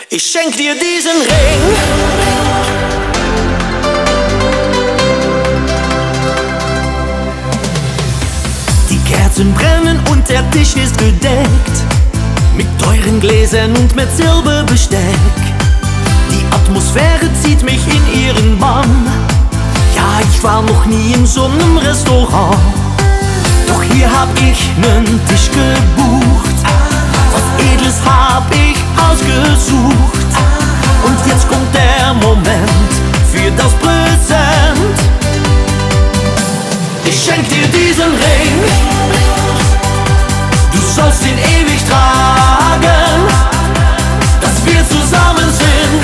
Ich schenk dir diesen Ring. Die Kerzen brennen und der Tisch ist gedeckt mit teuren Gläsern und mit Silberbesteck. Die Atmosphäre zieht mich in ihren Bann. Ja, ich war noch nie in so einem Restaurant. Doch hier hab ich nen Tisch gebucht. Was Edles hab ich ausgesucht. Und jetzt kommt der Moment für das Präsent. Ich schenk dir diesen Ring. Du sollst ihn ewig tragen, dass wir zusammen sind.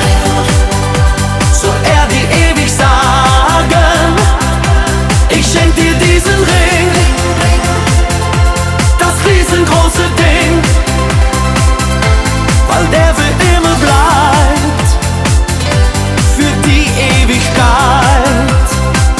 Soll er dir ewig sagen. Ich schenk dir diesen Ring, das riesengroße Ding, weil der für immer bleibt, für die Ewigkeit.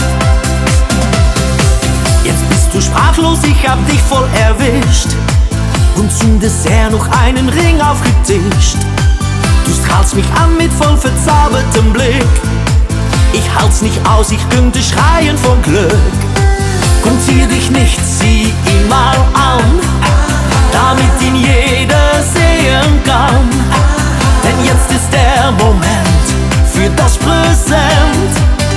Jetzt bist du sprachlos, ich hab dich voll erwischt und zum Dessert noch einen Ring aufgetischt. Du strahlst mich an mit voll verzaubertem Blick. Ich halt's nicht aus, ich könnte schreien von Glück. Komm, zieh dich nicht, zieh ihn mal an, damit ihn jeder sehen kann. Denn jetzt ist der Moment für das Präsent.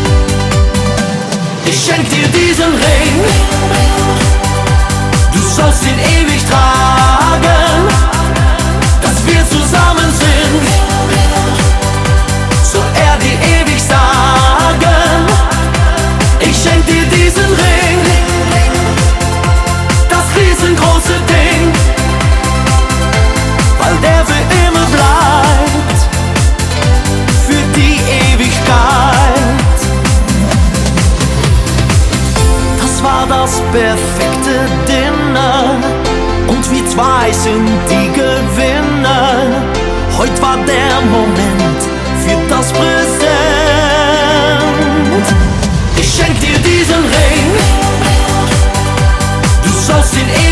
Ich schenk dir diesen Ring. Du sollst ihn ewig tragen, dass wir zusammen sind. Soll er dir ewig sagen. Ich schenk dir diesen Ring, das riesengroße Ding, weil der für immer bleibt, für die Ewigkeit. Das war das perfekte Dinner und wir zwei sind die Gewinner. Heute war der Moment für das Präsent. Ich schenk dir diesen Ring. Du sollst ihn